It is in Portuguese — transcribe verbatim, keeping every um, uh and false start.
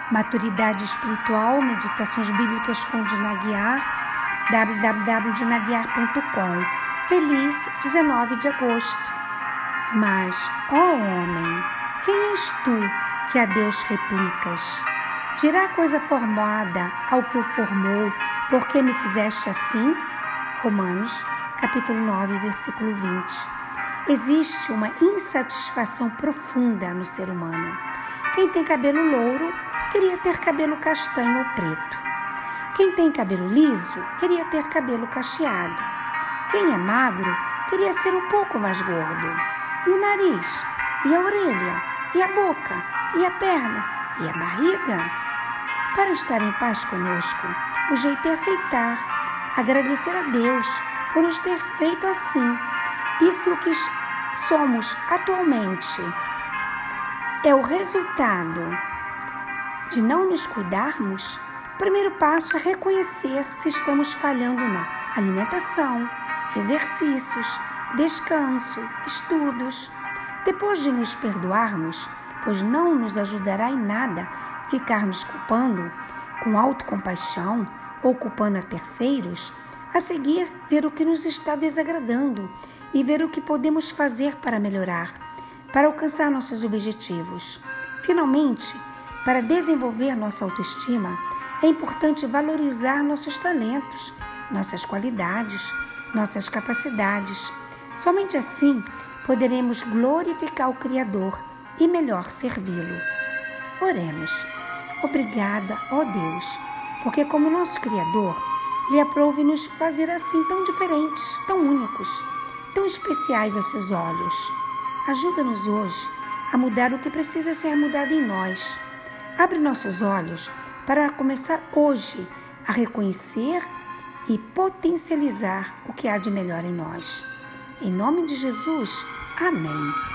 Maturidade Espiritual, Meditações Bíblicas com Dina Aguiar, w w w ponto dina aguiar ponto com. Feliz dezenove de agosto. Mas, ó homem, quem és tu que a Deus replicas? Dirá coisa formada ao que o formou, por que me fizeste assim? Romanos, capítulo nove, versículo vinte. Existe uma insatisfação profunda no ser humano. Quem tem cabelo louro queria ter cabelo castanho ou preto. Quem tem cabelo liso queria ter cabelo cacheado. Quem é magro queria ser um pouco mais gordo. E o nariz, e a orelha, e a boca, e a perna, e a barriga. Para estar em paz conosco, o jeito é aceitar, agradecer a Deus por nos ter feito assim. E se o que somos atualmente é o resultado de não nos cuidarmos, o primeiro passo é reconhecer se estamos falhando na alimentação, exercícios, descanso, estudos. Depois de nos perdoarmos, pois não nos ajudará em nada ficar nos culpando com autocompaixão ou culpando a terceiros, a seguir ver o que nos está desagradando e ver o que podemos fazer para melhorar, para alcançar nossos objetivos. Finalmente, para desenvolver nossa autoestima, é importante valorizar nossos talentos, nossas qualidades, nossas capacidades. Somente assim poderemos glorificar o Criador e melhor servi-lo. Oremos. Obrigada, ó Deus, porque como nosso Criador, Ele aprove nos fazer assim tão diferentes, tão únicos, tão especiais a seus olhos. Ajuda-nos hoje a mudar o que precisa ser mudado em nós. Abre nossos olhos para começar hoje a reconhecer e potencializar o que há de melhor em nós. Em nome de Jesus, amém.